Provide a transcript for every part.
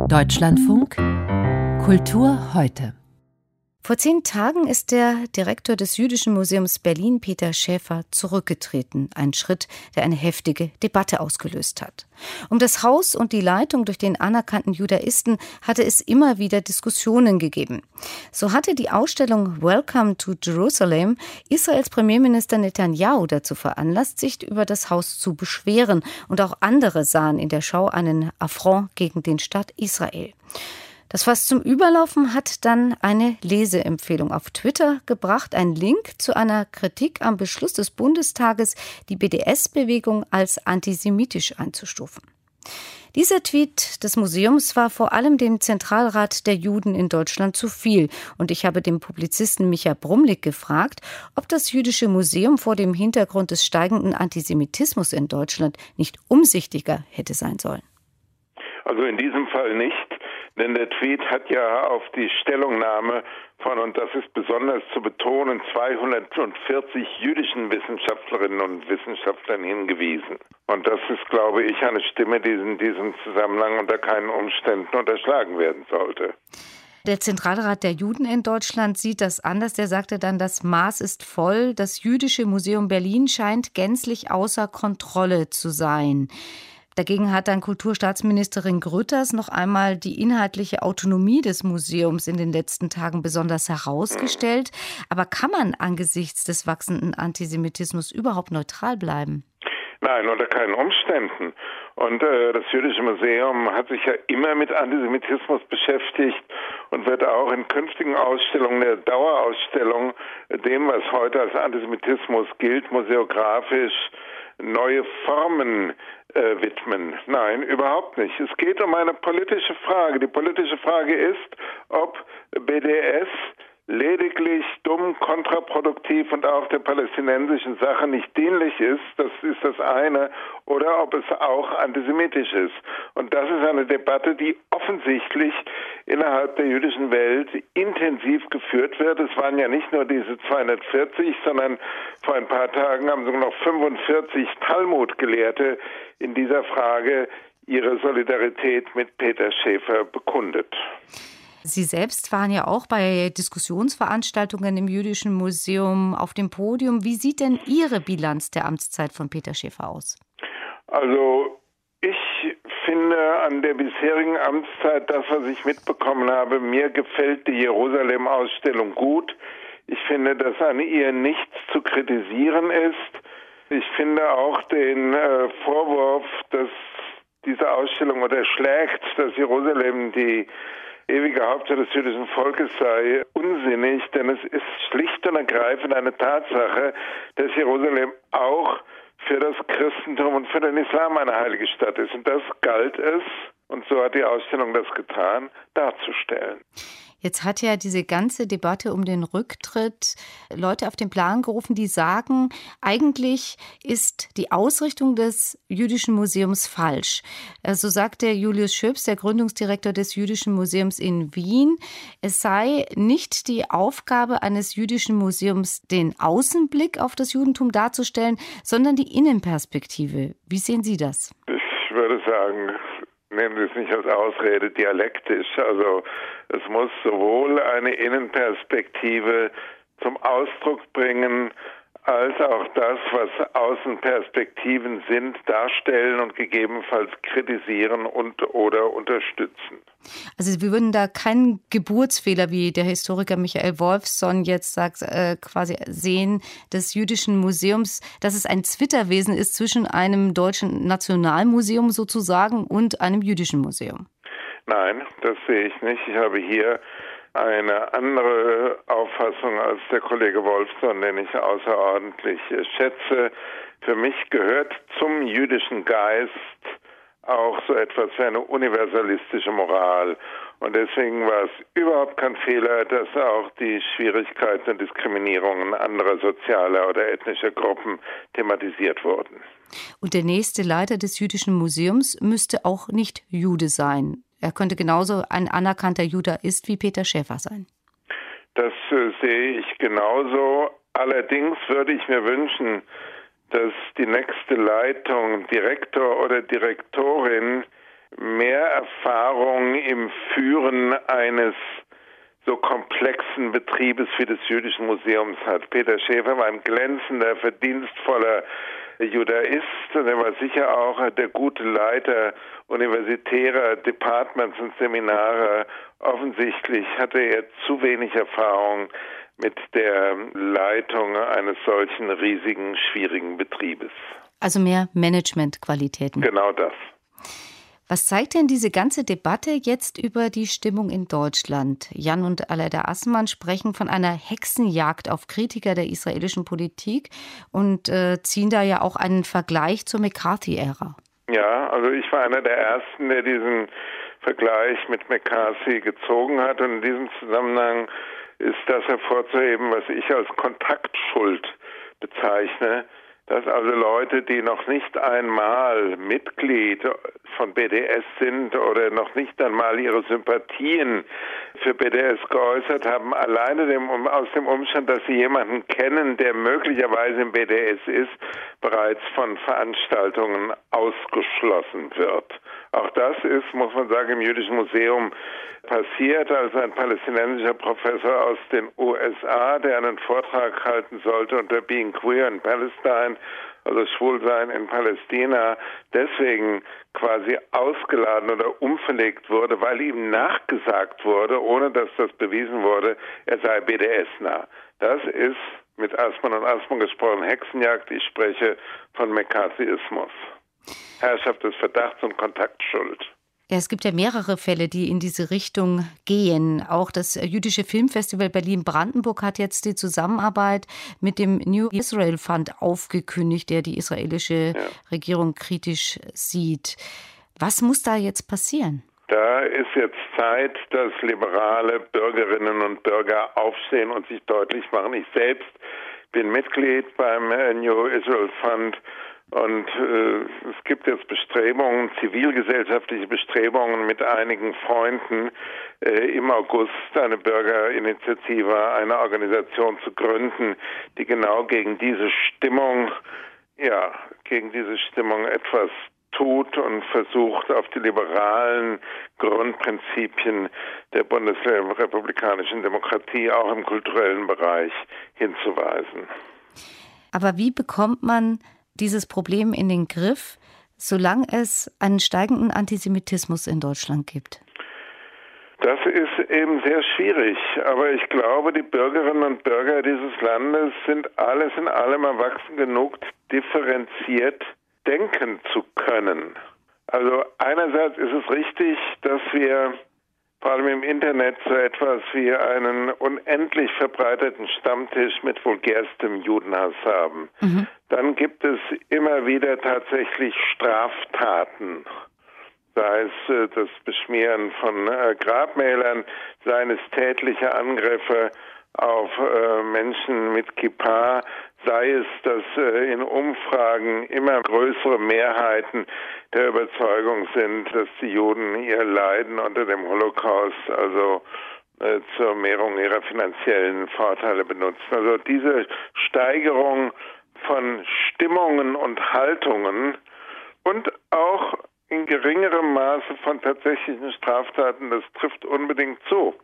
Deutschlandfunk Kultur heute. Vor 10 Tagen ist der Direktor des Jüdischen Museums Berlin, Peter Schäfer, zurückgetreten. Ein Schritt, der eine heftige Debatte ausgelöst hat. Um das Haus und die Leitung durch den anerkannten Judaisten hatte es immer wieder Diskussionen gegeben. So hatte die Ausstellung Welcome to Jerusalem Israels Premierminister Netanyahu dazu veranlasst, sich über das Haus zu beschweren. Und auch andere sahen in der Schau einen Affront gegen den Staat Israel. Das Fass zum Überlaufen hat dann eine Leseempfehlung auf Twitter gebracht, ein Link zu einer Kritik am Beschluss des Bundestages, die BDS-Bewegung als antisemitisch einzustufen. Dieser Tweet des Museums war vor allem dem Zentralrat der Juden in Deutschland zu viel. Und ich habe den Publizisten Micha Brumlik gefragt, ob das Jüdische Museum vor dem Hintergrund des steigenden Antisemitismus in Deutschland nicht umsichtiger hätte sein sollen. Also in diesem Fall nicht. Denn der Tweet hat ja auf die Stellungnahme von, und das ist besonders zu betonen, 240 jüdischen Wissenschaftlerinnen und Wissenschaftlern hingewiesen. Und das ist, glaube ich, eine Stimme, die in diesem Zusammenhang unter keinen Umständen unterschlagen werden sollte. Der Zentralrat der Juden in Deutschland sieht das anders. Der sagte dann, das Maß ist voll. Das Jüdische Museum Berlin scheint gänzlich außer Kontrolle zu sein. Dagegen hat dann Kulturstaatsministerin Grütters noch einmal die inhaltliche Autonomie des Museums in den letzten Tagen besonders herausgestellt. Aber kann man angesichts des wachsenden Antisemitismus überhaupt neutral bleiben? Nein, unter keinen Umständen. Und das Jüdische Museum hat sich ja immer mit Antisemitismus beschäftigt und wird auch in künftigen Ausstellungen, der Dauerausstellung, dem, was heute als Antisemitismus gilt, museografisch neue Formen widmen. Nein, überhaupt nicht. Es geht um eine politische Frage. Die politische Frage ist, ob BDS lediglich dumm, kontraproduktiv und auch der palästinensischen Sache nicht dienlich ist, das ist das eine, oder ob es auch antisemitisch ist. Und das ist eine Debatte, die offensichtlich innerhalb der jüdischen Welt intensiv geführt wird. Es waren ja nicht nur diese 240, sondern vor ein paar Tagen haben sogar noch 45 Talmud-Gelehrte in dieser Frage ihre Solidarität mit Peter Schäfer bekundet. Sie selbst waren ja auch bei Diskussionsveranstaltungen im Jüdischen Museum auf dem Podium. Wie sieht denn Ihre Bilanz der Amtszeit von Peter Schäfer aus? Also ich finde an der bisherigen Amtszeit das, was ich mitbekommen habe, mir gefällt die Jerusalem-Ausstellung gut. Ich finde, dass an ihr nichts zu kritisieren ist. Ich finde auch den Vorwurf, dass diese Ausstellung unterschlägt, dass Jerusalem die ewige Hauptstadt des jüdischen Volkes sei, unsinnig, denn es ist schlicht und ergreifend eine Tatsache, dass Jerusalem auch für das Christentum und für den Islam eine heilige Stadt ist. Und das galt es, und so hat die Ausstellung das getan, darzustellen. Jetzt hat ja diese ganze Debatte um den Rücktritt Leute auf den Plan gerufen, die sagen, eigentlich ist die Ausrichtung des Jüdischen Museums falsch. So sagt der Julius Schöps, der Gründungsdirektor des Jüdischen Museums in Wien, es sei nicht die Aufgabe eines Jüdischen Museums, den Außenblick auf das Judentum darzustellen, sondern die Innenperspektive. Wie sehen Sie das? Ich würde sagen, nehmen Sie es nicht als Ausrede, dialektisch. Also es muss sowohl eine Innenperspektive zum Ausdruck bringen, als auch das, was Außenperspektiven sind, darstellen und gegebenenfalls kritisieren und oder unterstützen. Also wir würden da keinen Geburtsfehler, wie der Historiker Michael Wolfson jetzt sagt, quasi sehen, des Jüdischen Museums, dass es ein Zwitterwesen ist zwischen einem deutschen Nationalmuseum sozusagen und einem jüdischen Museum. Nein, das sehe ich nicht. Ich habe hier eine andere Auffassung als der Kollege Wolfson, den ich außerordentlich schätze. Für mich gehört zum jüdischen Geist auch so etwas wie eine universalistische Moral. Und deswegen war es überhaupt kein Fehler, dass auch die Schwierigkeiten und Diskriminierungen anderer sozialer oder ethnischer Gruppen thematisiert wurden. Und der nächste Leiter des Jüdischen Museums müsste auch nicht Jude sein. Er könnte genauso ein anerkannter Judaist wie Peter Schäfer sein. Das sehe ich genauso. Allerdings würde ich mir wünschen, dass die nächste Leitung, Direktor oder Direktorin, mehr Erfahrung im Führen eines so komplexen Betriebes wie des Jüdischen Museums hat. Peter Schäfer war ein glänzender, verdienstvoller Judaist und er war sicher auch der gute Leiter universitärer Departments und Seminare. Offensichtlich hatte er zu wenig Erfahrung mit der Leitung eines solchen riesigen, schwierigen Betriebes. Also mehr Managementqualitäten. Genau das. Was zeigt denn diese ganze Debatte jetzt über die Stimmung in Deutschland? Jan und Aleida Assermann sprechen von einer Hexenjagd auf Kritiker der israelischen Politik und ziehen da ja auch einen Vergleich zur McCarthy-Ära. Ja, also ich war einer der Ersten, der diesen Vergleich mit McCarthy gezogen hat. Und in diesem Zusammenhang ist das hervorzuheben, was ich als Kontaktschuld bezeichne. Dass also Leute, die noch nicht einmal Mitglied von BDS sind oder noch nicht einmal ihre Sympathien für BDS geäußert haben, alleine aus dem Umstand, dass sie jemanden kennen, der möglicherweise im BDS ist, bereits von Veranstaltungen ausgeschlossen wird. Auch das ist, muss man sagen, im Jüdischen Museum passiert, als ein palästinensischer Professor aus den USA, der einen Vortrag halten sollte unter Being Queer in Palestine, also Schwulsein in Palästina, deswegen quasi ausgeladen oder umverlegt wurde, weil ihm nachgesagt wurde, ohne dass das bewiesen wurde, er sei BDS-nah. Das ist, mit Assermann und Assermann gesprochen, Hexenjagd. Ich spreche von McCarthyismus. Herrschaft des Verdachts und Kontaktschuld. Ja, es gibt ja mehrere Fälle, die in diese Richtung gehen. Auch das Jüdische Filmfestival Berlin-Brandenburg hat jetzt die Zusammenarbeit mit dem New Israel Fund aufgekündigt, der die israelische Regierung kritisch sieht. Was muss da jetzt passieren? Da ist jetzt Zeit, dass liberale Bürgerinnen und Bürger aufstehen und sich deutlich machen. Ich selbst bin Mitglied beim New Israel Fund. Und es gibt jetzt Bestrebungen, zivilgesellschaftliche Bestrebungen mit einigen Freunden, im August eine Bürgerinitiative, eine Organisation zu gründen, die genau gegen diese Stimmung etwas tut und versucht, auf die liberalen Grundprinzipien der bundesrepublikanischen Demokratie auch im kulturellen Bereich hinzuweisen. Aber wie bekommt man dieses Problem in den Griff, solange es einen steigenden Antisemitismus in Deutschland gibt? Das ist eben sehr schwierig, aber ich glaube, die Bürgerinnen und Bürger dieses Landes sind alles in allem erwachsen genug, differenziert denken zu können. Also einerseits ist es richtig, dass wir vor allem im Internet so etwas wie einen unendlich verbreiteten Stammtisch mit vulgärstem Judenhass haben. Mhm. Dann gibt es immer wieder tatsächlich Straftaten, sei es das Beschmieren von Grabmälern, seien es tätliche Angriffe auf Menschen mit Kippa, sei es, dass in Umfragen immer größere Mehrheiten der Überzeugung sind, dass die Juden ihr Leiden unter dem Holocaust also zur Mehrung ihrer finanziellen Vorteile benutzen. Also diese Steigerung von Stimmungen und Haltungen und auch in geringerem Maße von tatsächlichen Straftaten, das trifft unbedingt zu.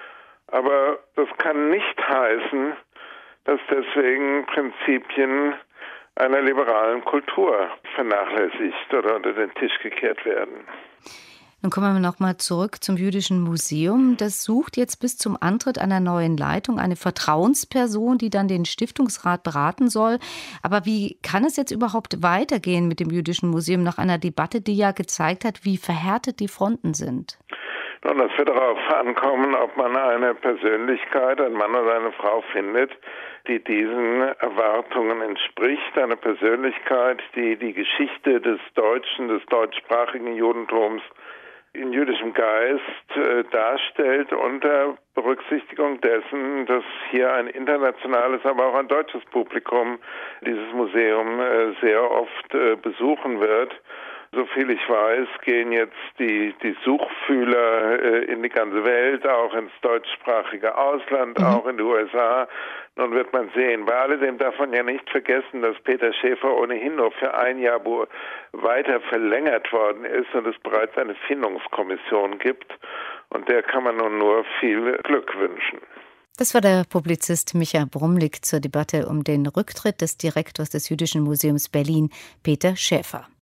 Aber das kann nicht heißen, dass deswegen Prinzipien einer liberalen Kultur vernachlässigt oder unter den Tisch gekehrt werden. Nun kommen wir noch mal zurück zum Jüdischen Museum. Das sucht jetzt bis zum Antritt einer neuen Leitung eine Vertrauensperson, die dann den Stiftungsrat beraten soll. Aber wie kann es jetzt überhaupt weitergehen mit dem Jüdischen Museum nach einer Debatte, die ja gezeigt hat, wie verhärtet die Fronten sind? Nun, das wird darauf ankommen, ob man eine Persönlichkeit, ein Mann oder eine Frau findet, die diesen Erwartungen entspricht. Eine Persönlichkeit, die die Geschichte des deutschsprachigen Judentums in jüdischem Geist darstellt, unter Berücksichtigung dessen, dass hier ein internationales, aber auch ein deutsches Publikum dieses Museum sehr oft besuchen wird. Soviel ich weiß, gehen jetzt die Suchfühler in die ganze Welt, auch ins deutschsprachige Ausland, auch in die USA. Nun wird man sehen. Bei alledem darf man ja nicht vergessen, dass Peter Schäfer ohnehin nur für ein Jahr weiter verlängert worden ist und es bereits eine Findungskommission gibt. Und der kann man nun nur viel Glück wünschen. Das war der Publizist Micha Brumlik zur Debatte um den Rücktritt des Direktors des Jüdischen Museums Berlin, Peter Schäfer.